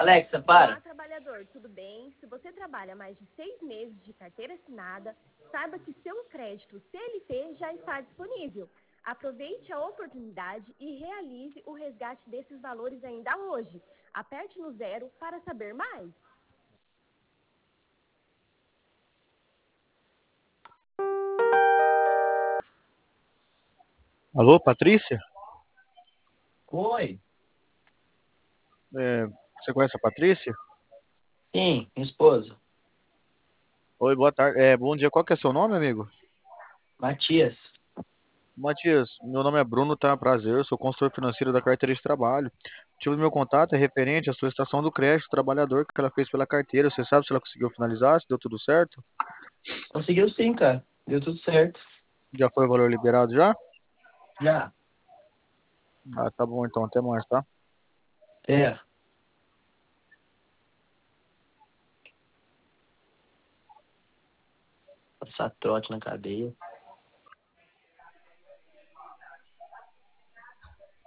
Alexa, Olá, para. trabalhador, tudo bem? Se você trabalha mais de 6 meses de carteira assinada, saiba que seu crédito CLT já está disponível. Aproveite a oportunidade e realize o resgate desses valores ainda hoje. Aperte no 0 para saber mais. Alô, Patrícia? Oi. É, você conhece a Patrícia? Sim, minha esposa. Oi, boa tarde. Bom dia. Qual que é seu nome, amigo? Matias. Matias, meu nome é Bruno, tá? Prazer. Eu sou consultor financeiro da carteira de trabalho. O motivo do meu contato é referente à solicitação do crédito do trabalhador que ela fez pela carteira. Você sabe se ela conseguiu finalizar, se deu tudo certo? Conseguiu sim, cara. Deu tudo certo. Já foi o valor liberado já? Já. Ah, tá bom então. Até mais, tá? É. Passar trote na cadeia.